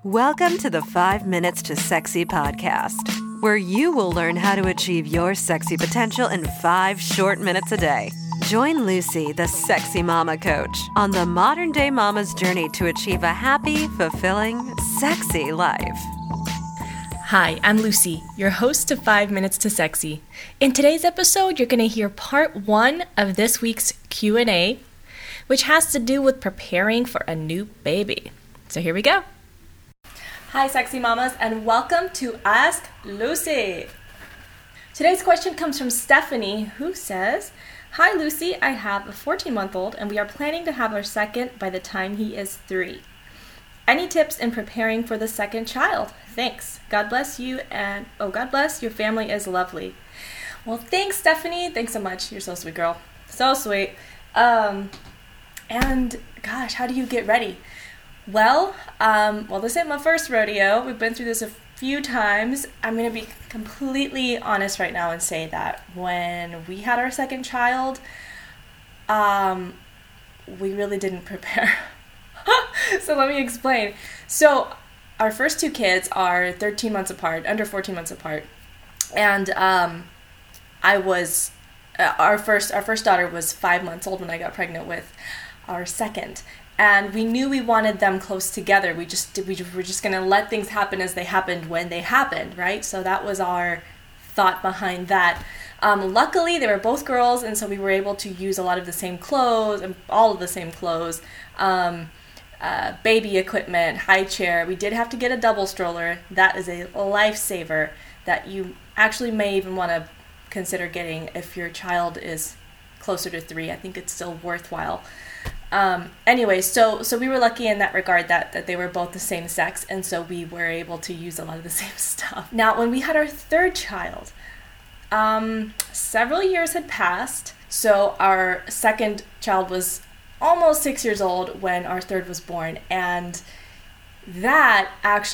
Welcome to the 5 Minutes to Sexy podcast, where you will learn how to achieve your sexy potential in 5 short minutes a day. Join Lucy, the sexy mama coach, on the modern day mama's journey to achieve a happy, fulfilling, sexy life. Hi, I'm Lucy, your host of 5 Minutes to Sexy. In today's episode, you're going to hear part 1 of this week's Q&A, which has to do with preparing for a new baby. So here we go. Hi, sexy mamas, and welcome to Ask Lucy. Today's question comes from Stephanie, who says, "Hi, Lucy. I have a 14-month-old, and we are planning to have our second by the time he is 3. Any tips in preparing for the second child? Thanks. God bless you, and God bless, your family is lovely." Well, thanks, Stephanie. Thanks so much. You're so sweet, girl. So sweet. And gosh, how do you get ready? Well, this ain't my first rodeo. We've been through this a few times. I'm going to be completely honest right now and say that when we had our second child, we really didn't prepare. So let me explain. So our first 2 kids are 13 months apart, under 14 months apart. And our first daughter was 5 months old when I got pregnant with our second. And we knew we wanted them close together. We were just going to let things happen as they happened when they happened, right? So that was our thought behind that. Luckily, they were both girls, and so we were able to use a lot of the same clothes, and all of the same clothes, baby equipment, high chair. We did have to get a double stroller. That is a lifesaver that you actually may even want to consider getting if your child is closer to 3. I think it's still worthwhile. Anyway, so we were lucky in that regard that they were both the same sex, and so we were able to use a lot of the same stuff. Now, when we had our third child, several years had passed, so our second child was almost 6 years old when our third was born, and that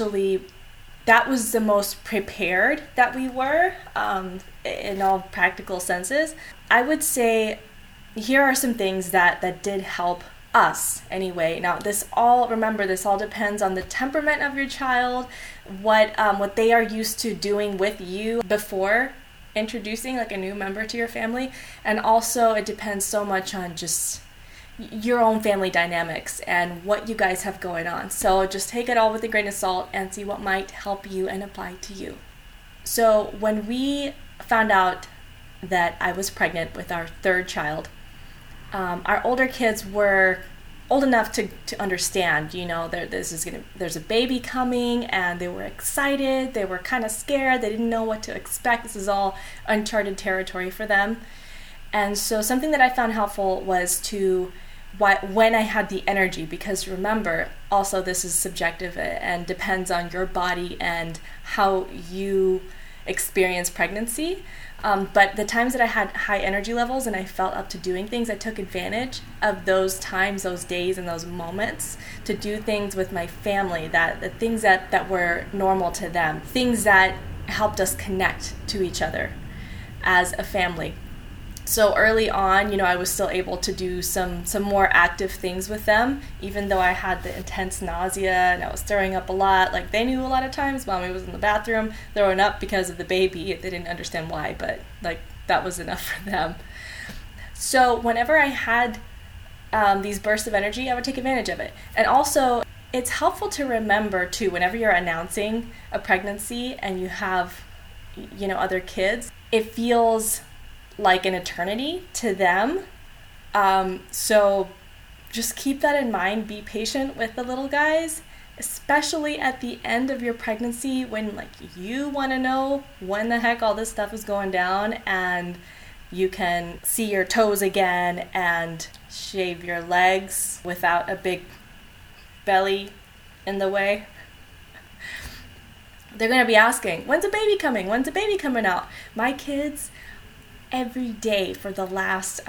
was the most prepared that we were, in all practical senses. I would say here are some things that did help us anyway. Now, this all depends on the temperament of your child, what they are used to doing with you before introducing like a new member to your family, and also it depends so much on just your own family dynamics and what you guys have going on. So just take it all with a grain of salt and see what might help you and apply to you. So when we found out that I was pregnant with our third child, our older kids were old enough to understand, there's a baby coming, and they were excited. They were kind of scared. They didn't know what to expect. This is all uncharted territory for them. And so something that I found helpful was when I had the energy, because remember, also this is subjective and depends on your body and how you experience pregnancy. But the times that I had high energy levels and I felt up to doing things, I took advantage of those times, those days, and those moments to do things with my family, the things that were normal to them, things that helped us connect to each other as a family. So early on, I was still able to do some more active things with them, even though I had the intense nausea and I was throwing up a lot. Like, they knew a lot of times Mommy was in the bathroom throwing up because of the baby. They didn't understand why, but that was enough for them. So whenever I had these bursts of energy, I would take advantage of it. And also, it's helpful to remember too, whenever you're announcing a pregnancy and you have, other kids, it feels like an eternity to them. So just keep that in mind. Be patient with the little guys, especially at the end of your pregnancy when you want to know when the heck all this stuff is going down and you can see your toes again and shave your legs without a big belly in the way. They're going to be asking, when's the baby coming? When's the baby coming out? My kids, every day for the last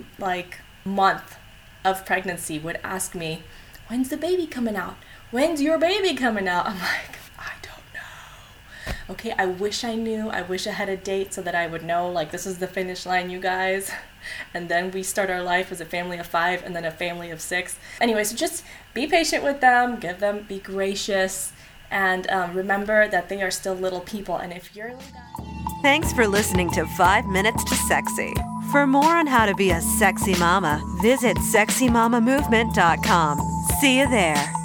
month of pregnancy would ask me, when's the baby coming out? When's your baby coming out? I'm like, I don't know. okay, I wish I knew. I wish I had a date so that I would know, like, this is the finish line, you guys. And then we start our life as a family of 5 and then a family of 6. Anyway, so just be patient with them, be gracious, and remember that they are still little people. And if you're... Thanks for listening to 5 Minutes to Sexy. For more on how to be a sexy mama, visit sexymamamovement.com. See you there.